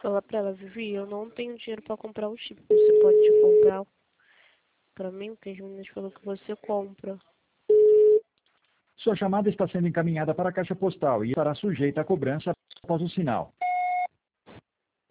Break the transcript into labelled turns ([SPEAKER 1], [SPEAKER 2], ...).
[SPEAKER 1] Fala pra ela, Vivi, eu não tenho dinheiro pra comprar o chip. Você pode comprar pra mim? Porque as meninas falaram que você compra.
[SPEAKER 2] Sua chamada está sendo encaminhada para a caixa postal e estará sujeita a cobrança após o sinal.